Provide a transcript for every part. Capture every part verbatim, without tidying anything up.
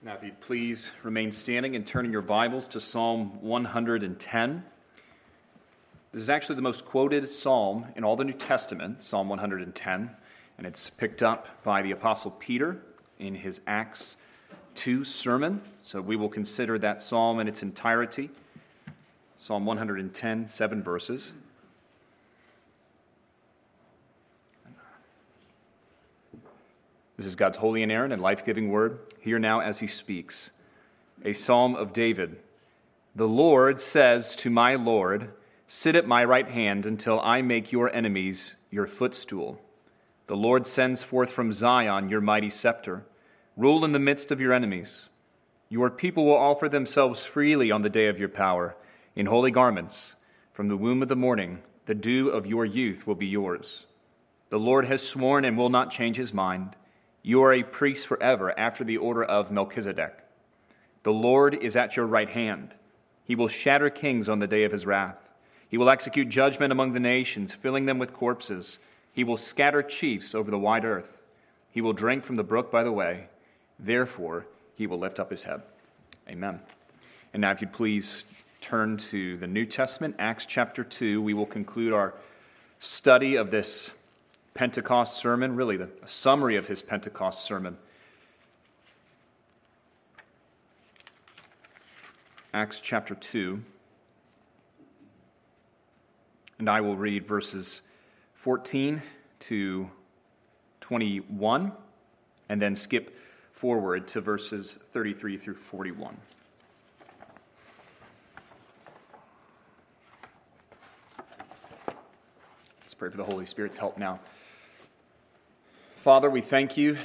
Now, if you'd please remain standing and turning your Bibles to Psalm one hundred ten. This is actually the most quoted psalm in all the New Testament, Psalm one hundred ten, and it's picked up by the Apostle Peter in his Acts two sermon. So we will consider that psalm in its entirety. Psalm one hundred ten, seven verses. This is God's holy, inerrant, and life-giving word. Hear now as he speaks. A psalm of David. The Lord says to my Lord, sit at my right hand until I make your enemies your footstool. The Lord sends forth from Zion your mighty scepter. Rule in the midst of your enemies. Your people will offer themselves freely on the day of your power, in holy garments. From the womb of the morning, the dew of your youth will be yours. The Lord has sworn and will not change his mind. You are a priest forever, after the order of Melchizedek. The Lord is at your right hand. He will shatter kings on the day of his wrath. He will execute judgment among the nations, filling them with corpses. He will scatter chiefs over the wide earth. He will drink from the brook by the way. Therefore, he will lift up his head. Amen. And now, if you'd please turn to the New Testament, Acts chapter two. We will conclude our study of this Pentecost sermon, really the a summary of his Pentecost sermon. Acts chapter two. And I will read verses fourteen to twenty-one, and then skip forward to verses thirty-three through forty-one. Let's pray for the Holy Spirit's help now. Father, we thank you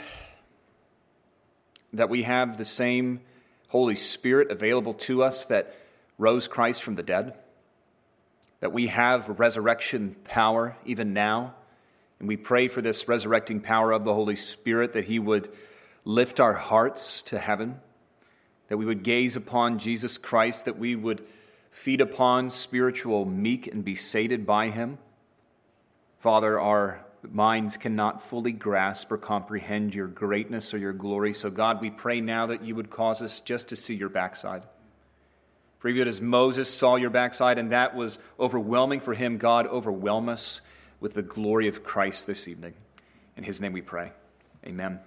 that we have the same Holy Spirit available to us that rose Christ from the dead, that we have resurrection power even now, and we pray for this resurrecting power of the Holy Spirit, that he would lift our hearts to heaven, that we would gaze upon Jesus Christ, that we would feed upon spiritual meat and be sated by him. Father, our minds cannot fully grasp or comprehend your greatness or your glory. So God, we pray now that you would cause us just to see your backside. For even as Moses saw your backside, and that was overwhelming for him, God, overwhelm us with the glory of Christ this evening. In his name we pray. Amen.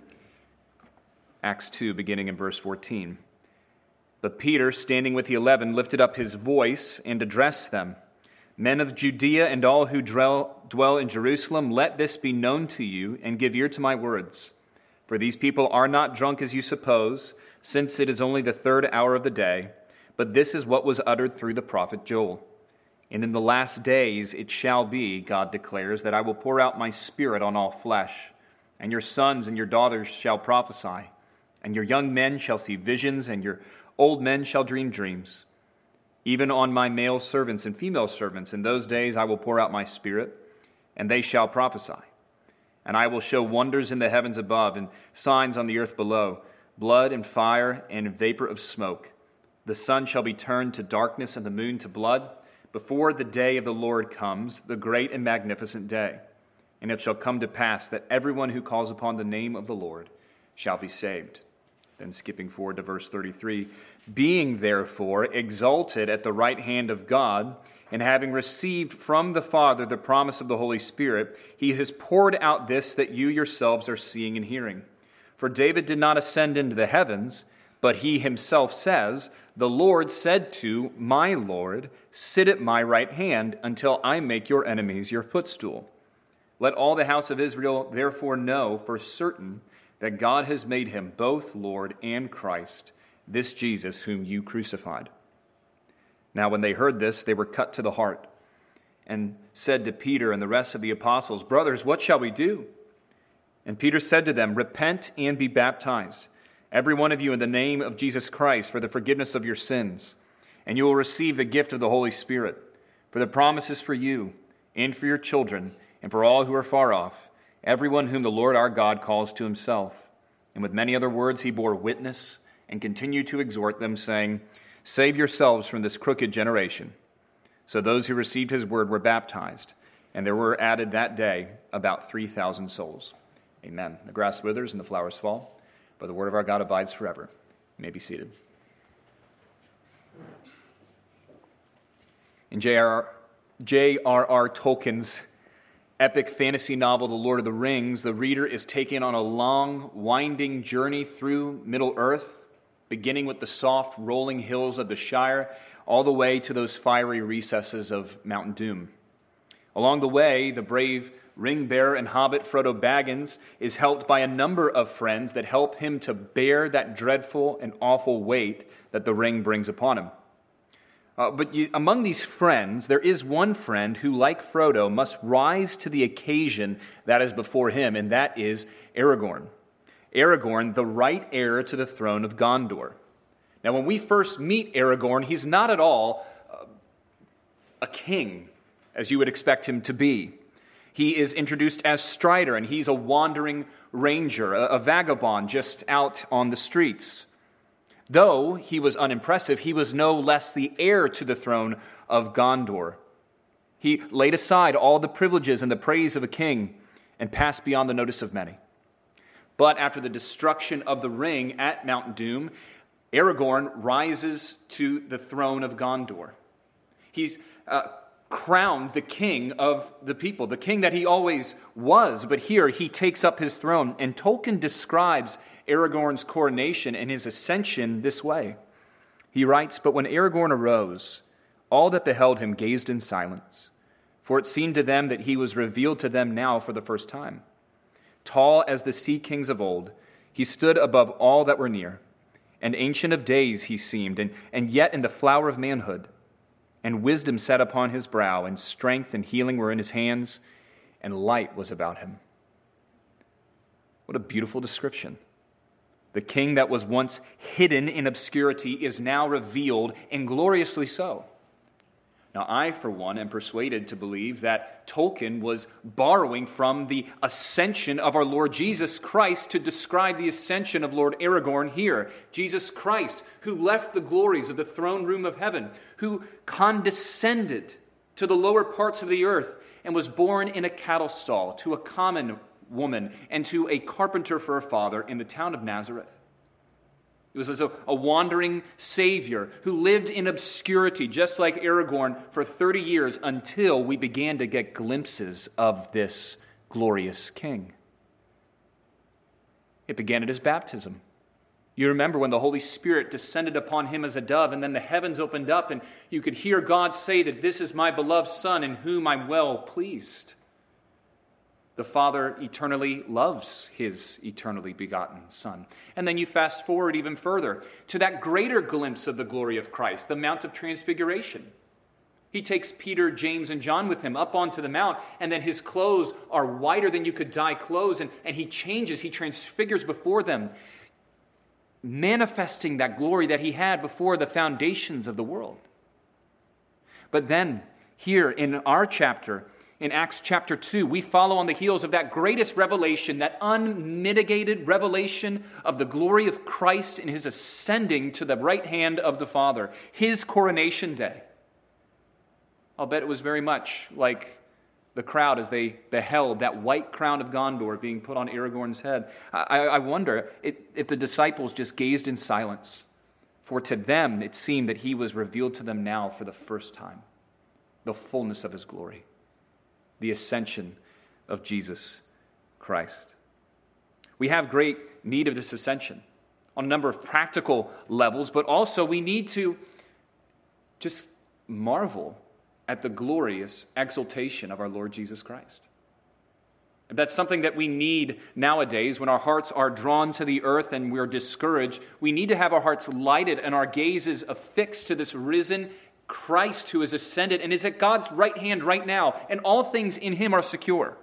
Acts two, beginning in verse fourteen. But Peter, standing with the eleven, lifted up his voice and addressed them. Men of Judea and all who dwell in Jerusalem, let this be known to you, and give ear to my words. For these people are not drunk as you suppose, since it is only the third hour of the day, but this is what was uttered through the prophet Joel. And in the last days it shall be, God declares, that I will pour out my spirit on all flesh, and your sons and your daughters shall prophesy, and your young men shall see visions, and your old men shall dream dreams. Even on my male servants and female servants, in those days I will pour out my spirit, and they shall prophesy. And I will show wonders in the heavens above, and signs on the earth below, blood and fire and vapor of smoke. The sun shall be turned to darkness and the moon to blood, before the day of the Lord comes, the great and magnificent day. And it shall come to pass that everyone who calls upon the name of the Lord shall be saved. Then skipping forward to verse thirty-three, being therefore exalted at the right hand of God, and having received from the Father the promise of the Holy Spirit, he has poured out this that you yourselves are seeing and hearing. For David did not ascend into the heavens, but he himself says, the Lord said to my Lord, sit at my right hand until I make your enemies your footstool. Let all the house of Israel therefore know for certain that God has made him both Lord and Christ, this Jesus whom you crucified. Now when they heard this, they were cut to the heart, and said to Peter and the rest of the apostles, brothers, what shall we do? And Peter said to them, repent and be baptized, every one of you in the name of Jesus Christ, for the forgiveness of your sins, and you will receive the gift of the Holy Spirit. For the promise is for you, and for your children, and for all who are far off, everyone whom the Lord our God calls to himself. And with many other words he bore witness and continued to exhort them, saying, save yourselves from this crooked generation. So those who received his word were baptized, and there were added that day about three thousand souls. Amen. The grass withers and the flowers fall, but the word of our God abides forever. You may be seated. In J R R Tolkien's epic fantasy novel, The Lord of the Rings, the reader is taken on a long, winding journey through Middle-earth, beginning with the soft, rolling hills of the Shire, all the way to those fiery recesses of Mount Doom. Along the way, the brave ring-bearer and hobbit Frodo Baggins is helped by a number of friends that help him to bear that dreadful and awful weight that the ring brings upon him. Uh, but you, among these friends, there is one friend who, like Frodo, must rise to the occasion that is before him, and that is Aragorn. Aragorn, the right heir to the throne of Gondor. Now, when we first meet Aragorn, he's not at all uh, a king, as you would expect him to be. He is introduced as Strider, and he's a wandering ranger, a, a vagabond just out on the streets. Though he was unimpressive, he was no less the heir to the throne of Gondor. He laid aside all the privileges and the praise of a king and passed beyond the notice of many. But after the destruction of the ring at Mount Doom, Aragorn rises to the throne of Gondor. He's uh, crowned the king of the people, the king that he always was, but here he takes up his throne, and Tolkien describes Aragorn's coronation and his ascension this way. He writes, "But when Aragorn arose, all that beheld him gazed in silence, for it seemed to them that he was revealed to them now for the first time. Tall as the sea kings of old, he stood above all that were near, and ancient of days he seemed, and, and yet in the flower of manhood. And wisdom sat upon his brow, and strength and healing were in his hands, and light was about him." What a beautiful description. The king that was once hidden in obscurity is now revealed, and gloriously so. Now, I, for one, am persuaded to believe that Tolkien was borrowing from the ascension of our Lord Jesus Christ to describe the ascension of Lord Aragorn here. Jesus Christ, who left the glories of the throne room of heaven, who condescended to the lower parts of the earth and was born in a cattle stall to a common woman and to a carpenter for a father in the town of Nazareth. He was as a, a wandering Savior who lived in obscurity, just like Aragorn, for thirty years until we began to get glimpses of this glorious king. It began at his baptism. You remember when the Holy Spirit descended upon him as a dove, and then the heavens opened up, and you could hear God say that this is my beloved Son in whom I'm well pleased. The Father eternally loves his eternally begotten Son. And then you fast forward even further to that greater glimpse of the glory of Christ, the Mount of Transfiguration. He takes Peter, James, and John with him up onto the mount, and then his clothes are whiter than you could dye clothes, and, and he changes, he transfigures before them, manifesting that glory that he had before the foundations of the world. But then, here in our chapter, in Acts chapter two, we follow on the heels of that greatest revelation, that unmitigated revelation of the glory of Christ in his ascending to the right hand of the Father, his coronation day. I'll bet it was very much like the crowd as they beheld that white crown of Gondor being put on Aragorn's head. I, I wonder if the disciples just gazed in silence, for to them it seemed that he was revealed to them now for the first time, the fullness of his glory. The ascension of Jesus Christ. We have great need of this ascension on a number of practical levels, but also we need to just marvel at the glorious exaltation of our Lord Jesus Christ. If that's something that we need nowadays when our hearts are drawn to the earth and we're discouraged, we need to have our hearts lighted and our gazes affixed to this risen Christ who is ascended and is at God's right hand right now, and all things in him are secure.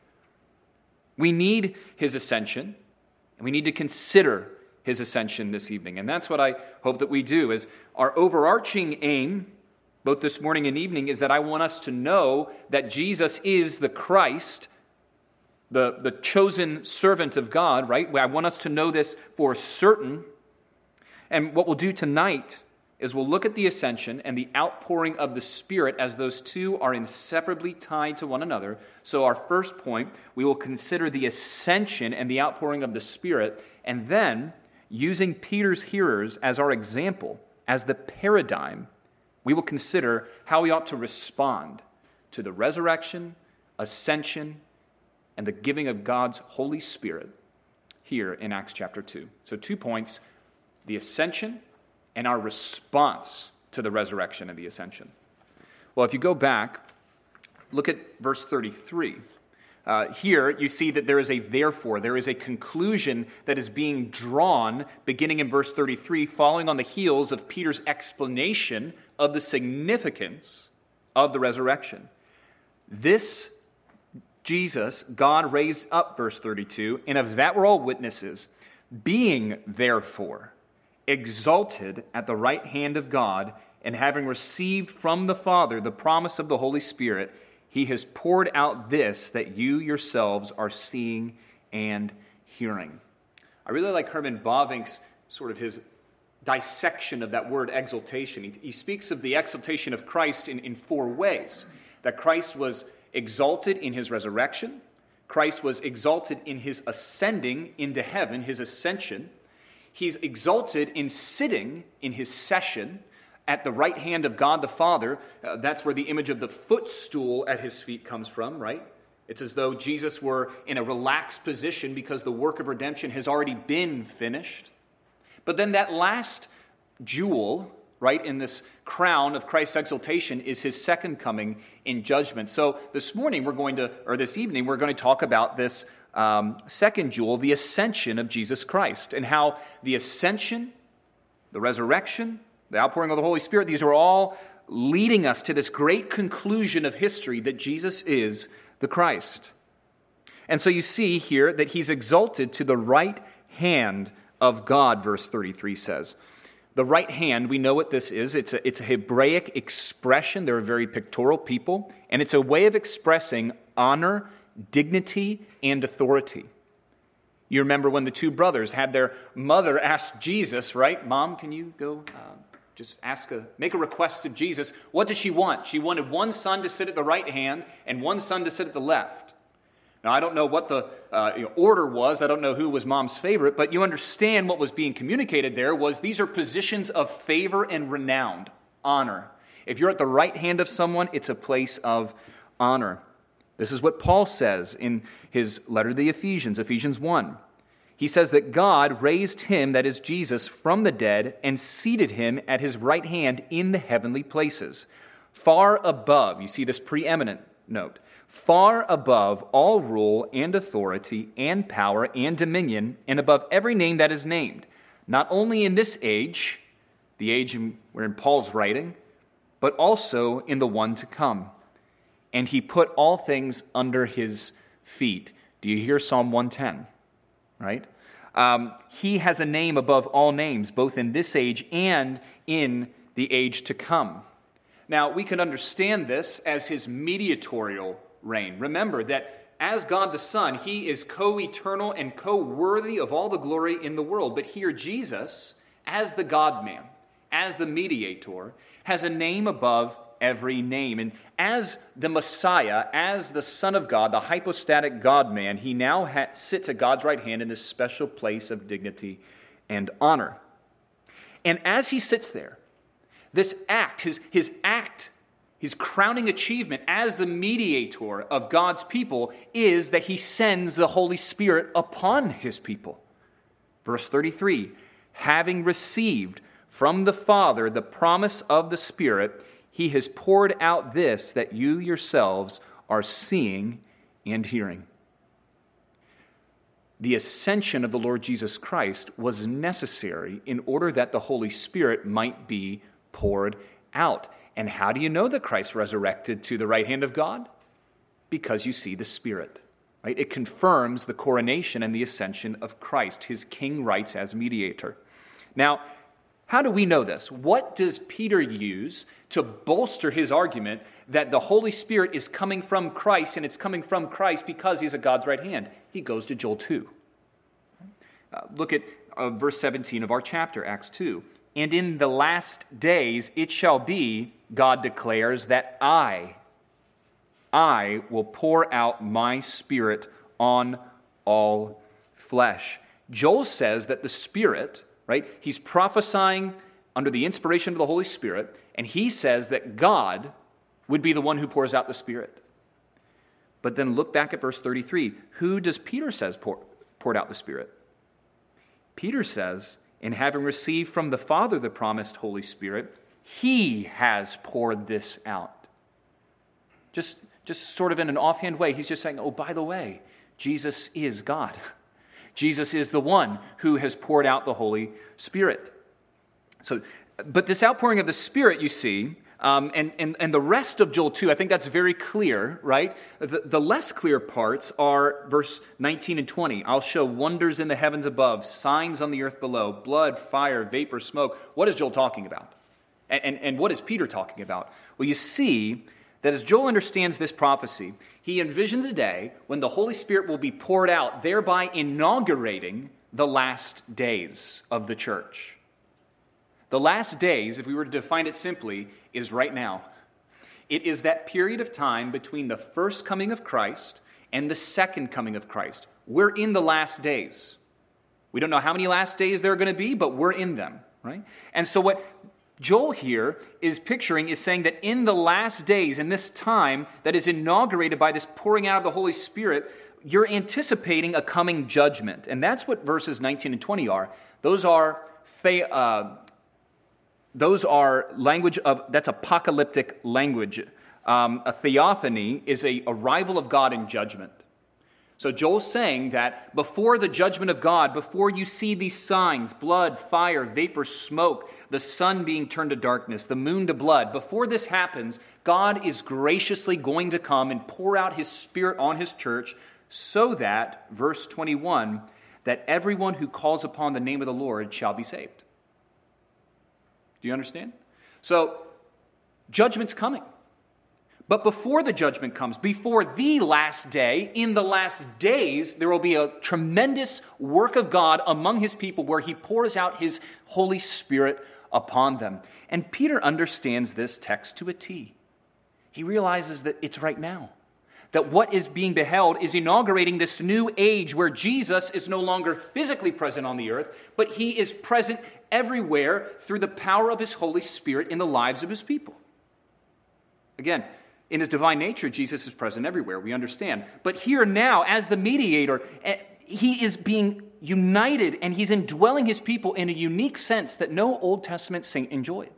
We need his ascension, and we need to consider his ascension this evening. And that's what I hope that we do. As our overarching aim, both this morning and evening, is that I want us to know that Jesus is the Christ, the, the chosen servant of God, right? I want us to know this for certain. And what we'll do tonight is we'll look at the ascension and the outpouring of the Spirit as those two are inseparably tied to one another. So our first point, we will consider the ascension and the outpouring of the Spirit, and then, using Peter's hearers as our example, as the paradigm, we will consider how we ought to respond to the resurrection, ascension, and the giving of God's Holy Spirit here in Acts chapter two. So two points, the ascension and our response to the resurrection and the ascension. Well, if you go back, look at verse thirty-three. Uh, here you see that there is a therefore, there is a conclusion that is being drawn beginning in verse thirty-three, following on the heels of Peter's explanation of the significance of the resurrection. This Jesus, God raised up, verse thirty-two, and of that we're all witnesses, being therefore exalted at the right hand of God, and having received from the Father the promise of the Holy Spirit, he has poured out this that you yourselves are seeing and hearing. I really like Herman Bavinck's sort of his dissection of that word exaltation. He, he speaks of the exaltation of Christ in, in four ways. That Christ was exalted in his resurrection, Christ was exalted in his ascending into heaven, his ascension. He's exalted in sitting in his session at the right hand of God the Father. Uh, that's where the image of the footstool at his feet comes from, right? It's as though Jesus were in a relaxed position because the work of redemption has already been finished. But then that last jewel, right, in this crown of Christ's exaltation is his second coming in judgment. So this morning we're going to, or this evening, we're going to talk about this um, second jewel, the ascension of Jesus Christ, and how the ascension, the resurrection, the outpouring of the Holy Spirit, these are all leading us to this great conclusion of history that Jesus is the Christ. And so you see here that he's exalted to the right hand of God, verse thirty-three says. The right hand, we know what this is. It's a, it's a Hebraic expression. They're a very pictorial people, and it's a way of expressing honor, dignity, and authority. You remember when the two brothers had their mother ask Jesus, right? Mom, can you go uh, just ask a, make a request of Jesus? What does she want? She wanted one son to sit at the right hand and one son to sit at the left. Now, I don't know what the uh, you know, order was. I don't know who was mom's favorite, but you understand what was being communicated there was these are positions of favor and renown, honor. If you're at the right hand of someone, it's a place of honor. This is what Paul says in his letter to the Ephesians, Ephesians one. He says that God raised him, that is Jesus, from the dead and seated him at his right hand in the heavenly places, far above, you see this preeminent note, far above all rule and authority and power and dominion, and above every name that is named, not only in this age, the age in, wherein Paul's writing, but also in the one to come. And he put all things under his feet. Do you hear Psalm one ten? Right? Um, he has a name above all names, both in this age and in the age to come. Now, we can understand this as his mediatorial reign. Remember that as God the Son, he is co-eternal and co-worthy of all the glory in the world. But here Jesus, as the God-man, as the mediator, has a name above every name. And as the Messiah, as the Son of God, the hypostatic God-man, he now ha- sits at God's right hand in this special place of dignity and honor. And as he sits there, this act, his, his act, his crowning achievement as the mediator of God's people is that he sends the Holy Spirit upon his people. Verse thirty-three, having received from the Father the promise of the Spirit, he has poured out this that you yourselves are seeing and hearing. The ascension of the Lord Jesus Christ was necessary in order that the Holy Spirit might be poured out. And how do you know that Christ resurrected to the right hand of God? Because you see the Spirit, right? It confirms the coronation and the ascension of Christ, his king rights as mediator. Now, how do we know this? What does Peter use to bolster his argument that the Holy Spirit is coming from Christ and it's coming from Christ because he's at God's right hand? He goes to Joel two. Uh, look at uh, verse seventeen of our chapter, Acts two. and in the last days it shall be, God declares, that I, I will pour out my Spirit on all flesh. Joel says that the Spirit, right, he's prophesying under the inspiration of the Holy Spirit, and he says that God would be the one who pours out the Spirit. But then look back at verse thirty-three. Who does Peter says pour, poured out the Spirit? Peter says, and having received from the Father the promised Holy Spirit, he has poured this out. Just, just sort of in an offhand way, he's just saying, oh, by the way, Jesus is God. Jesus is the one who has poured out the Holy Spirit. So, but this outpouring of the Spirit, you see, um, and, and, and the rest of Joel two, I think that's very clear, right? The, the less clear parts are verse nineteen and twenty. I'll show wonders in the heavens above, signs on the earth below, blood, fire, vapor, smoke. What is Joel talking about? And, and, and what is Peter talking about? Well, you see that as Joel understands this prophecy, he envisions a day when the Holy Spirit will be poured out, thereby inaugurating the last days of the church. The last days, if we were to define it simply, is right now. It is that period of time between the first coming of Christ and the second coming of Christ. We're in the last days. We don't know how many last days there are going to be, but we're in them, right? And so what Joel here is picturing is saying that in the last days, in this time that is inaugurated by this pouring out of the Holy Spirit, you're anticipating a coming judgment. And that's what verses nineteen and twenty are. Those are the, uh, those are language of, that's apocalyptic language. Um, a theophany is a arrival of God in judgment. So Joel's saying that before the judgment of God, before you see these signs, blood, fire, vapor, smoke, the sun being turned to darkness, the moon to blood, before this happens, God is graciously going to come and pour out his Spirit on his church so that, verse twenty-one, that everyone who calls upon the name of the Lord shall be saved. Do you understand? So, judgment's coming. But before the judgment comes, before the last day, in the last days, there will be a tremendous work of God among his people where he pours out his Holy Spirit upon them. And Peter understands this text to a T. He realizes that it's right now. That what is being beheld is inaugurating this new age where Jesus is no longer physically present on the earth, but he is present everywhere through the power of his Holy Spirit in the lives of his people. Again, in his divine nature, Jesus is present everywhere, we understand. But here now, as the mediator, he is being united and he's indwelling his people in a unique sense that no Old Testament saint enjoyed.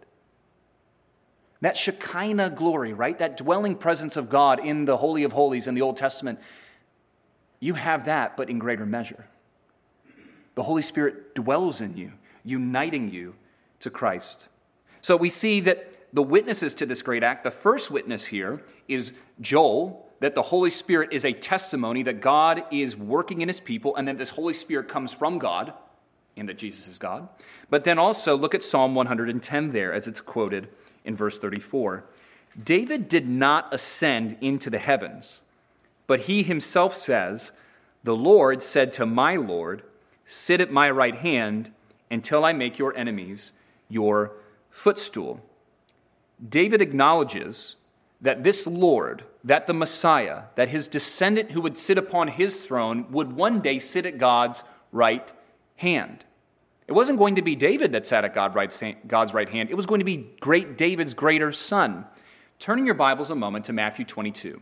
That Shekinah glory, right? That dwelling presence of God in the Holy of Holies in the Old Testament, you have that, but in greater measure. The Holy Spirit dwells in you, uniting you to Christ. So we see that the witnesses to this great act, the first witness here is Joel, that the Holy Spirit is a testimony that God is working in his people and that this Holy Spirit comes from God and that Jesus is God. But then also look at Psalm one hundred ten there as it's quoted in verse thirty-four. David did not ascend into the heavens, but he himself says, "The Lord said to my Lord, sit at my right hand until I make your enemies your footstool." David acknowledges that this Lord, that the Messiah, that his descendant who would sit upon his throne would one day sit at God's right hand. It wasn't going to be David that sat at God's right hand. It was going to be great David's greater son. Turn in your Bibles a moment to Matthew twenty-two.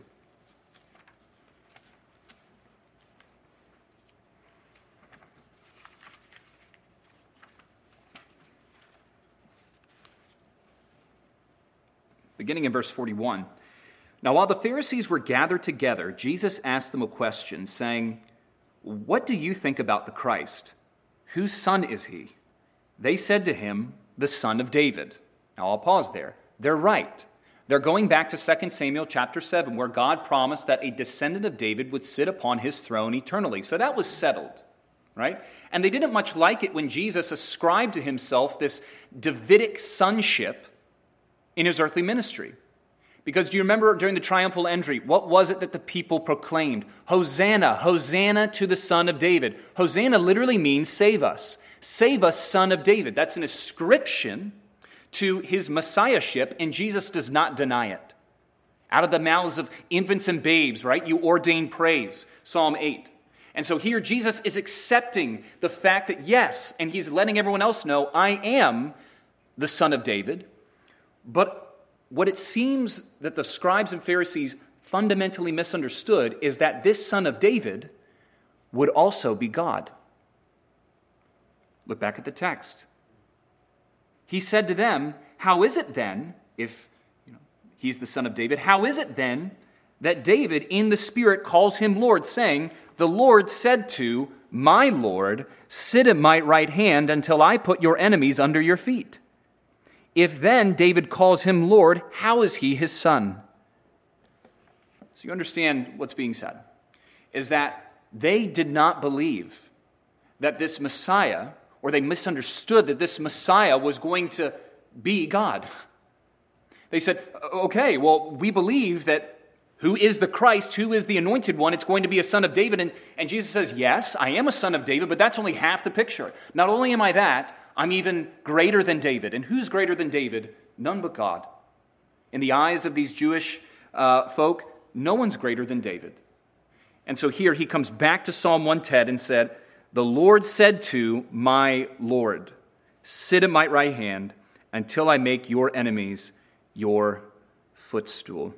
Beginning in verse forty-one. Now, while the Pharisees were gathered together, Jesus asked them a question, saying, "What do you think about the Christ? Whose son is he?" They said to him, "The son of David." Now, I'll pause there. They're right. They're going back to Second Samuel chapter seven, where God promised that a descendant of David would sit upon his throne eternally. So that was settled, right? And they didn't much like it when Jesus ascribed to himself this Davidic sonship in his earthly ministry. Because do you remember during the triumphal entry, what was it that the people proclaimed? Hosanna, Hosanna to the Son of David. Hosanna literally means save us. Save us, Son of David. That's an ascription to his messiahship, and Jesus does not deny it. Out of the mouths of infants and babes, right, you ordain praise, Psalm eight. And so here Jesus is accepting the fact that yes, and he's letting everyone else know, I am the Son of David. But what it seems that the scribes and Pharisees fundamentally misunderstood is that this Son of David would also be God. Look back at the text. He said to them, how is it then, if you know, he's the Son of David, how is it then that David in the Spirit calls him Lord, saying, the Lord said to my Lord, sit at my right hand until I put your enemies under your feet? If then David calls him Lord, how is he his son? So you understand what's being said, is that they did not believe that this Messiah, or they misunderstood that this Messiah was going to be God. They said, okay, well, we believe that who is the Christ, who is the anointed one, it's going to be a son of David. And, and Jesus says, yes, I am a son of David, but that's only half the picture. Not only am I that, I'm even greater than David. And who's greater than David? None but God. In the eyes of these Jewish uh, folk, no one's greater than David. And so here he comes back to Psalm one ten and said, the Lord said to my Lord, sit at my right hand until I make your enemies your footstool.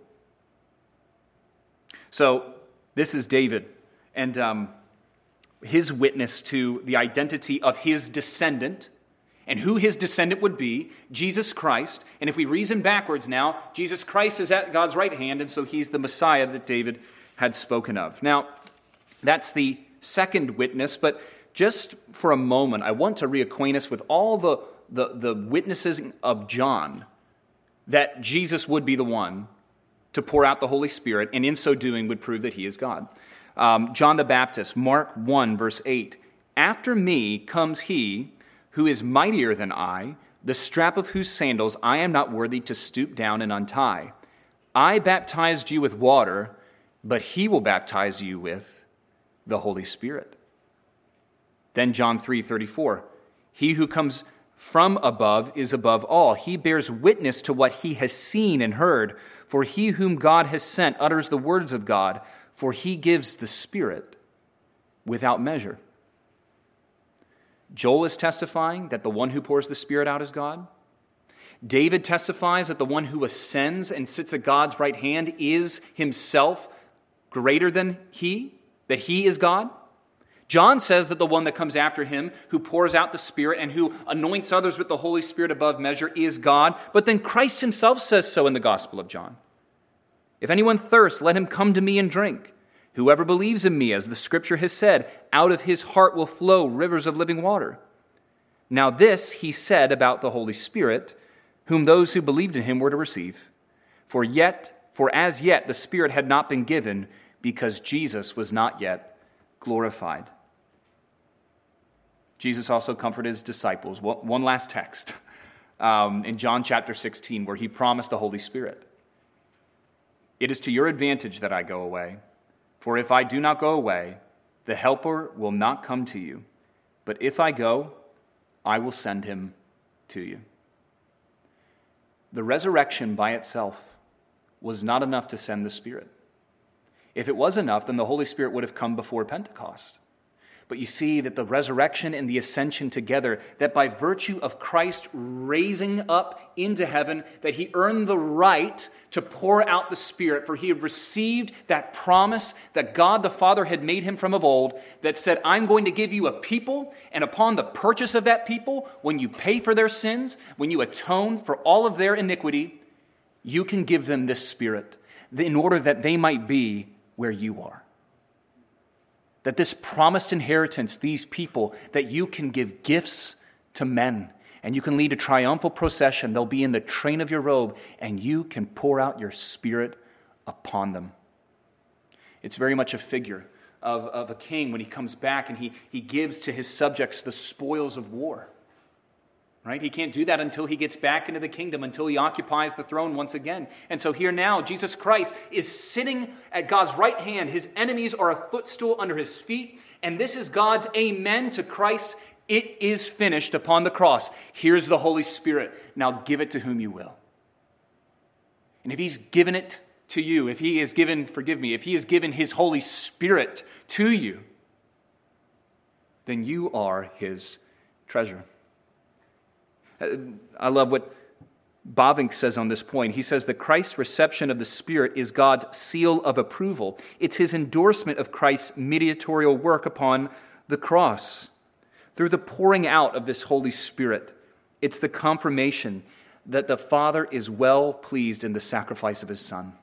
So this is David and um, his witness to the identity of his descendant and who his descendant would be, Jesus Christ. And if we reason backwards now, Jesus Christ is at God's right hand, and so he's the Messiah that David had spoken of. Now, that's the second witness, but just for a moment, I want to reacquaint us with all the, the, the witnesses of John that Jesus would be the one to pour out the Holy Spirit, and in so doing would prove that he is God. Um, John the Baptist, Mark one, verse eight, after me comes he who is mightier than I, the strap of whose sandals I am not worthy to stoop down and untie. I baptized you with water, but he will baptize you with the Holy Spirit. Then John three thirty-four, he who comes from above is above all. He bears witness to what he has seen and heard, for he whom God has sent utters the words of God, for he gives the Spirit without measure. Joel is testifying that the one who pours the Spirit out is God. David testifies that the one who ascends and sits at God's right hand is himself greater than he, that he is God. John says that the one that comes after him, who pours out the Spirit and who anoints others with the Holy Spirit above measure, is God. But then Christ himself says so in the Gospel of John. If anyone thirsts, let him come to me and drink. Whoever believes in me, as the Scripture has said, out of his heart will flow rivers of living water. Now this he said about the Holy Spirit, whom those who believed in him were to receive. For yet, for as yet the Spirit had not been given, because Jesus was not yet glorified. Jesus also comforted his disciples. One last text um, in John chapter sixteen, where he promised the Holy Spirit. It is to your advantage that I go away. For if I do not go away, the Helper will not come to you. But if I go, I will send him to you. The resurrection by itself was not enough to send the Spirit. If it was enough, then the Holy Spirit would have come before Pentecost. But you see that the resurrection and the ascension together, that by virtue of Christ raising up into heaven, that he earned the right to pour out the Spirit, for he had received that promise that God the Father had made him from of old, that said, I'm going to give you a people, and upon the purchase of that people, when you pay for their sins, when you atone for all of their iniquity, you can give them this Spirit, in order that they might be where you are. That this promised inheritance, these people, that you can give gifts to men, and you can lead a triumphal procession. They'll be in the train of your robe, and you can pour out your Spirit upon them. It's very much a figure of, of a king when he comes back and he, he gives to his subjects the spoils of war. right? He can't do that until he gets back into the kingdom, until he occupies the throne once again. And so here now, Jesus Christ is sitting at God's right hand. His enemies are a footstool under his feet. And this is God's amen to Christ. It is finished upon the cross. Here's the Holy Spirit. Now give it to whom you will. And if he's given it to you, if he has given, forgive me, if he has given his Holy Spirit to you, then you are his treasure. I love what Bavinck says on this point. He says that Christ's reception of the Spirit is God's seal of approval. It's his endorsement of Christ's mediatorial work upon the cross. Through the pouring out of this Holy Spirit, it's the confirmation that the Father is well pleased in the sacrifice of his Son.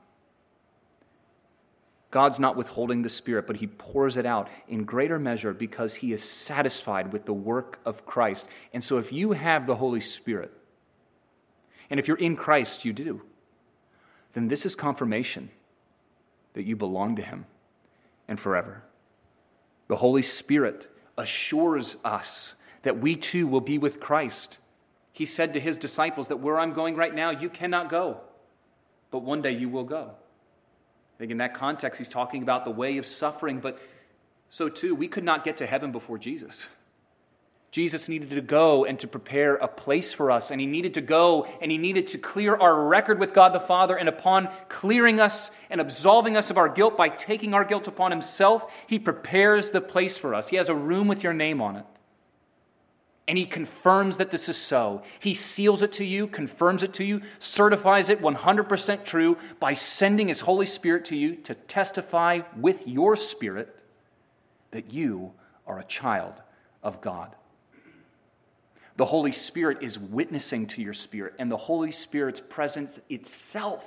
God's not withholding the Spirit, but he pours it out in greater measure because he is satisfied with the work of Christ. And so if you have the Holy Spirit, and if you're in Christ, you do, then this is confirmation that you belong to him and forever. The Holy Spirit assures us that we too will be with Christ. He said to his disciples that where I'm going right now, you cannot go, but one day you will go. I think in that context, he's talking about the way of suffering, but so too, we could not get to heaven before Jesus. Jesus needed to go and to prepare a place for us, and he needed to go and he needed to clear our record with God the Father, and upon clearing us and absolving us of our guilt by taking our guilt upon himself, he prepares the place for us. He has a room with your name on it. And he confirms that this is so. He seals it to you, confirms it to you, certifies it one hundred percent true by sending his Holy Spirit to you to testify with your spirit that you are a child of God. The Holy Spirit is witnessing to your spirit, and the Holy Spirit's presence itself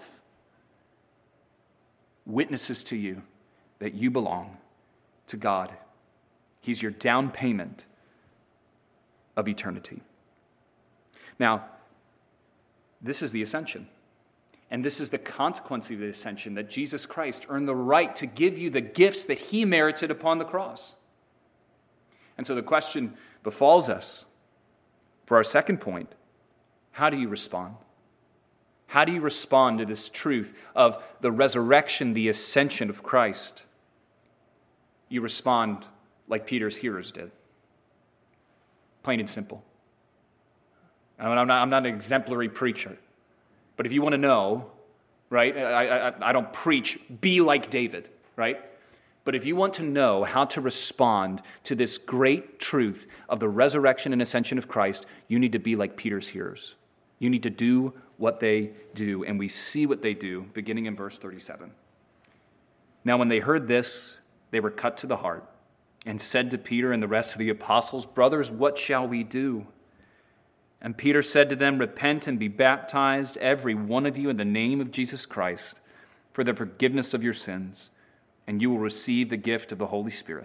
witnesses to you that you belong to God. He's your down payment of eternity. Now, this is the ascension. And this is the consequence of the ascension, that Jesus Christ earned the right to give you the gifts that he merited upon the cross. And so the question befalls us for our second point: how do you respond? How do you respond to this truth of the resurrection, the ascension of Christ? You respond like Peter's hearers did. Plain and simple. I'm not, I'm not an exemplary preacher, but if you want to know, right, I, I, I don't preach, be like David, right? But if you want to know how to respond to this great truth of the resurrection and ascension of Christ, you need to be like Peter's hearers. You need to do what they do, and we see what they do beginning in verse thirty-seven. Now when they heard this, they were cut to the heart, and said to Peter and the rest of the apostles, "Brothers, what shall we do?" And Peter said to them, "Repent and be baptized, every one of you, in the name of Jesus Christ, for the forgiveness of your sins, and you will receive the gift of the Holy Spirit."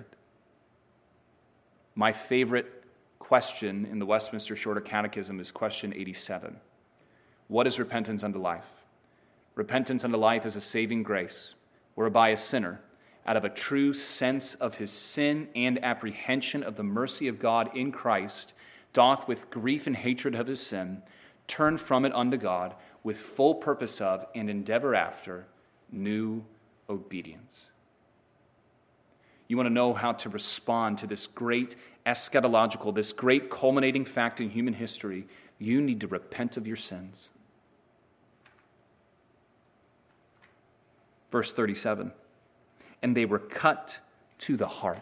My favorite question in the Westminster Shorter Catechism is question eighty-seven. What is repentance unto life? Repentance unto life is a saving grace, whereby a sinner, out of a true sense of his sin and apprehension of the mercy of God in Christ, doth with grief and hatred of his sin turn from it unto God with full purpose of and endeavor after new obedience. You want to know how to respond to this great eschatological, this great culminating fact in human history, you need to repent of your sins. Verse thirty-seven. And they were cut to the heart.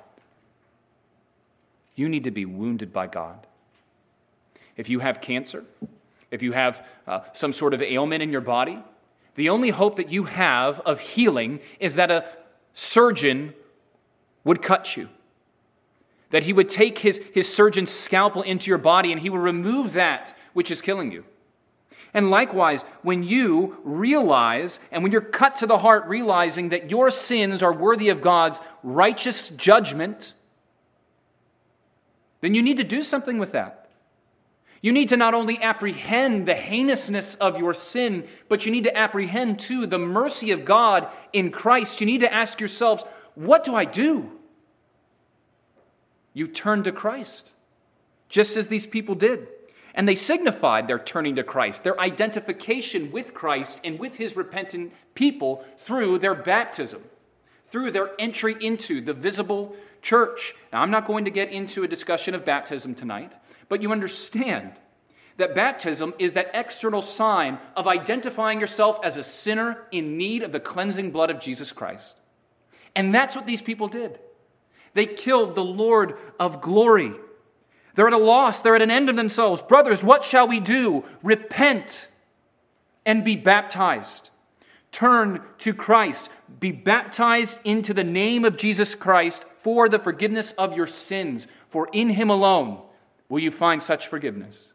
You need to be wounded by God. If you have cancer, if you have uh, some sort of ailment in your body, the only hope that you have of healing is that a surgeon would cut you. That he would take his, his surgeon's scalpel into your body and he would remove that which is killing you. And likewise, when you realize, and when you're cut to the heart realizing that your sins are worthy of God's righteous judgment, then you need to do something with that. You need to not only apprehend the heinousness of your sin, but you need to apprehend too the mercy of God in Christ. You need to ask yourselves, what do I do? You turn to Christ, just as these people did. And they signified their turning to Christ, their identification with Christ and with his repentant people through their baptism, through their entry into the visible church. Now, I'm not going to get into a discussion of baptism tonight, but you understand that baptism is that external sign of identifying yourself as a sinner in need of the cleansing blood of Jesus Christ. And that's what these people did. They killed the Lord of glory. They're at a loss. They're at an end of themselves. Brothers, what shall we do? Repent and be baptized. Turn to Christ. Be baptized into the name of Jesus Christ for the forgiveness of your sins. For in him alone will you find such forgiveness.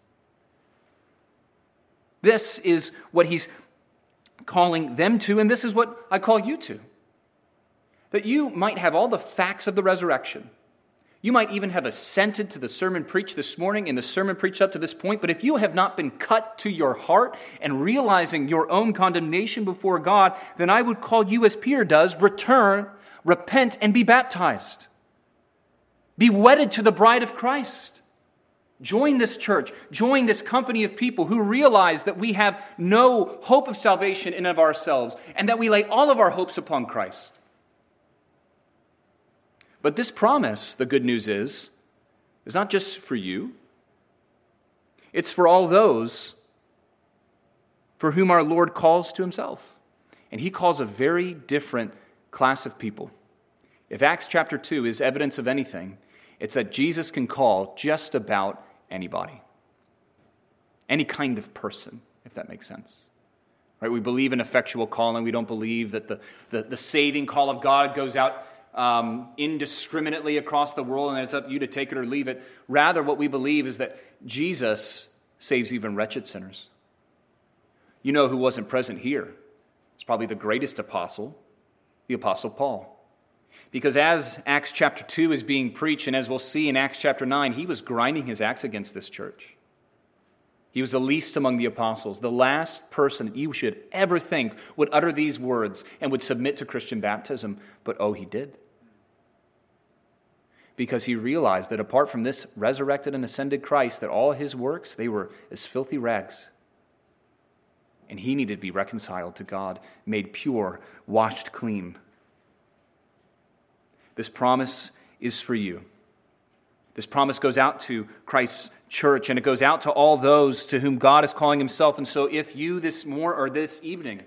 This is what he's calling them to, and this is what I call you to. That you might have all the facts of the resurrection. You might even have assented to the sermon preached this morning and the sermon preached up to this point, but if you have not been cut to your heart and realizing your own condemnation before God, then I would call you, as Peter does, return, repent, and be baptized. Be wedded to the bride of Christ. Join this church, join this company of people who realize that we have no hope of salvation in and of ourselves, and that we lay all of our hopes upon Christ. But this promise, the good news is, is not just for you. It's for all those for whom our Lord calls to himself. And he calls a very different class of people. If Acts chapter two is evidence of anything, it's that Jesus can call just about anybody. Any kind of person, if that makes sense. Right? We believe in effectual calling. We don't believe that the, the, the saving call of God goes out um, indiscriminately across the world and it's up to you to take it or leave it. Rather, what we believe is that Jesus saves even wretched sinners. You know who wasn't present here? It's probably the greatest apostle, the Apostle Paul. Because as Acts chapter two is being preached, and as we'll see in Acts chapter nine, he was grinding his axe against this church. He was the least among the apostles, the last person that you should ever think would utter these words and would submit to Christian baptism. But oh, he did. Because he realized that apart from this resurrected and ascended Christ, that all his works, they were as filthy rags. And he needed to be reconciled to God, made pure, washed clean. This promise is for you. This promise goes out to Christ's church, and it goes out to all those to whom God is calling himself. And so if you this morning or this evening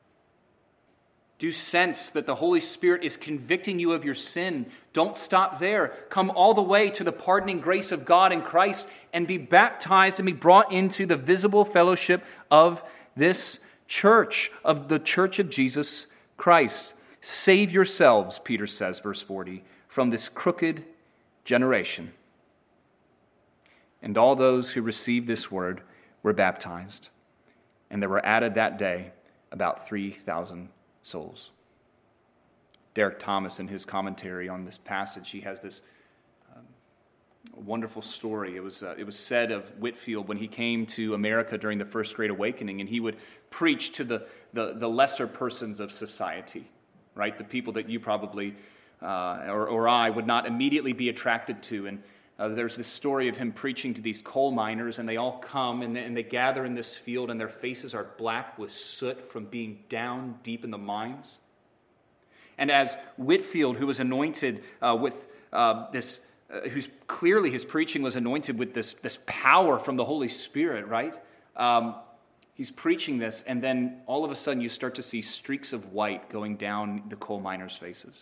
do sense that the Holy Spirit is convicting you of your sin, don't stop there. Come all the way to the pardoning grace of God in Christ and be baptized and be brought into the visible fellowship of this church, of the church of Jesus Christ. Save yourselves, Peter says, verse forty, from this crooked generation. And all those who received this word were baptized. And there were added that day about three thousand souls. Derek Thomas, in his commentary on this passage, he has this um, wonderful story. It was, uh, it was said of Whitefield when he came to America during the First Great Awakening, and he would preach to the, the, the lesser persons of society. Right, the people that you probably uh, or, or I would not immediately be attracted to. And uh, there's this story of him preaching to these coal miners, and they all come and they, and they gather in this field, and their faces are black with soot from being down deep in the mines. And as Whitefield, who was anointed uh, with uh, this, uh, whose clearly his preaching was anointed with this, this power from the Holy Spirit, right? Um, He's preaching this, and then all of a sudden you start to see streaks of white going down the coal miners' faces.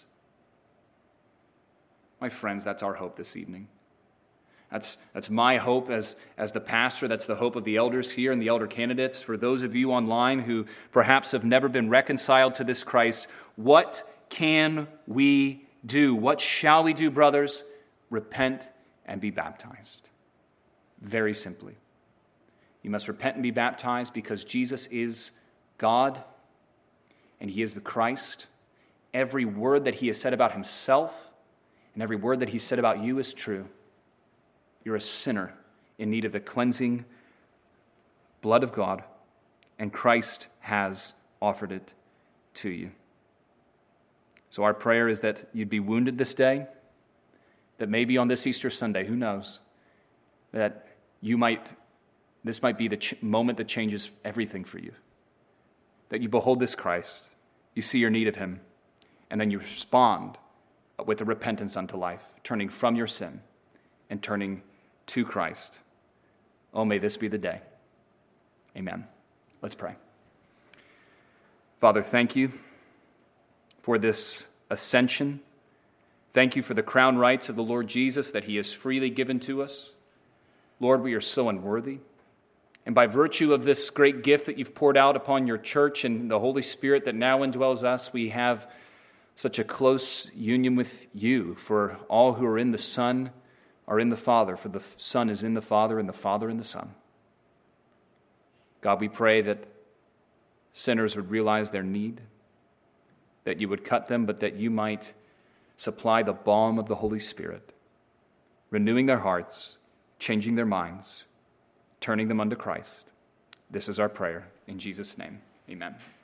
My friends, that's our hope this evening. That's, that's my hope as, as the pastor. That's the hope of the elders here and the elder candidates. For those of you online who perhaps have never been reconciled to this Christ, what can we do? What shall we do, brothers? Repent and be baptized. Very simply. You must repent and be baptized because Jesus is God and he is the Christ. Every word that he has said about himself and every word that he said about you is true. You're a sinner in need of the cleansing blood of God, and Christ has offered it to you. So our prayer is that you'd be wounded this day, that maybe on this Easter Sunday, who knows, that you might This might be the ch- moment that changes everything for you. That you behold this Christ, you see your need of him, and then you respond with a repentance unto life, turning from your sin and turning to Christ. Oh, may this be the day. Amen. Let's pray. Father, thank you for this ascension. Thank you for the crown rights of the Lord Jesus that he has freely given to us. Lord, we are so unworthy. And by virtue of this great gift that you've poured out upon your church and the Holy Spirit that now indwells us, we have such a close union with you. For all who are in the Son are in the Father, for the Son is in the Father, and the Father in the Son. God, we pray that sinners would realize their need, that you would cut them, but that you might supply the balm of the Holy Spirit, renewing their hearts, changing their minds, turning them unto Christ. This is our prayer. In Jesus' name, amen.